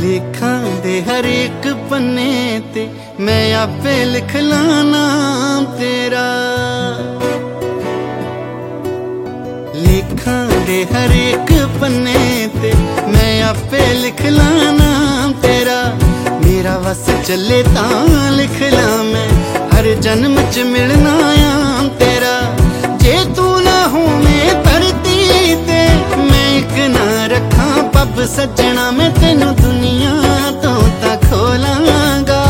लेखां दे हर एक पन्ने ते मैं आपे लिख ला नाम तेरा। लेखां दे हर एक पन्ने ते मैं आपे लिख ला नाम तेरा। मेरा वस चले तां लिख ला मैं हर जन्म च मिलना आम तेरा। जे तू ना होवे धरती ते मैं एक ना रखा पब सजना, मैं तेनू दुनिया तो ता खोलांगा।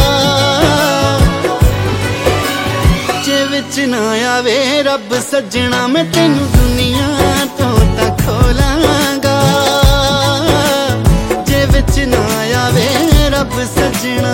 जे विच ना आवे रब सजना, मैं तेनू दुनिया तो ता खोलांगा। जे विच ना आवे रब सजना।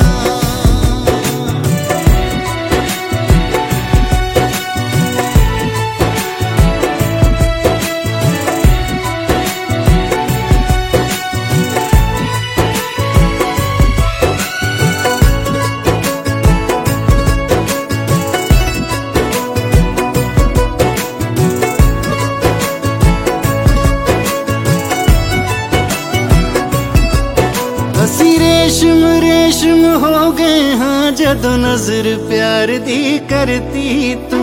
असी रेशम रेशम हो गए हाँ जदों नजर प्यार दी करती तू।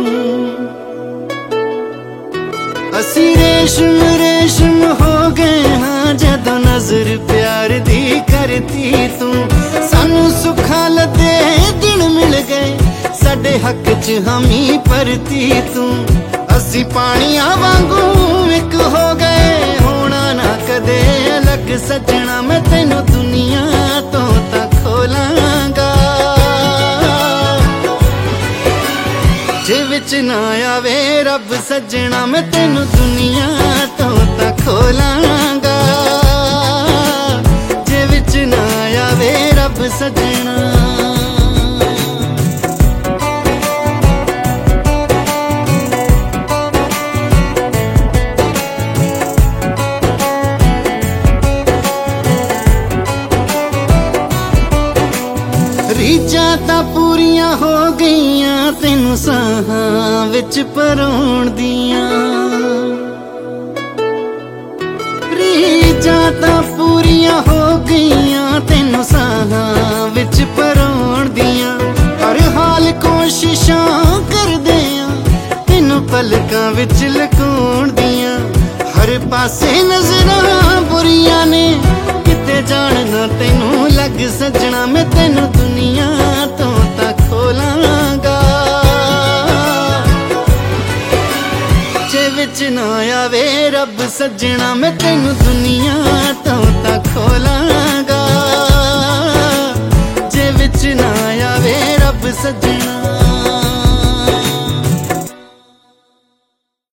असी रेशम रेशम हो गए हाँ जदों नजर प्यार दी करती तू। सानू सुखा लदे दिन मिल गए साडे हक च हामी परती तू। असी पानिया वांगू एक हो गए होना ना कदे अलग सजना, मैं तेनू दुनिया तो ता खोलांगा। जे विच ना आवे रब सजना, मैं तेनू दुनिया तो ता खोलांगा। जे विच ना आवे रब सजना। रीझां तां पूरियां हो गईयां तेनू साहां विच परोण दियां। रीझां तां पूरियां हो गईयां तेनू साहां विच परोण दियां। हर हाल कोशिशां करदे आं तेनू पलकां विच लकोण दियां। हर पासे नजरां बुरियां ने किते जाण ना तेनू लग सजना, मैं तेनू दुनिया तो ता खोलांगा। जे विच ना आवे रब सजना, मैं तेनू दुनिया तो ता खोलांगा। जे विच ना आवे रब सजना।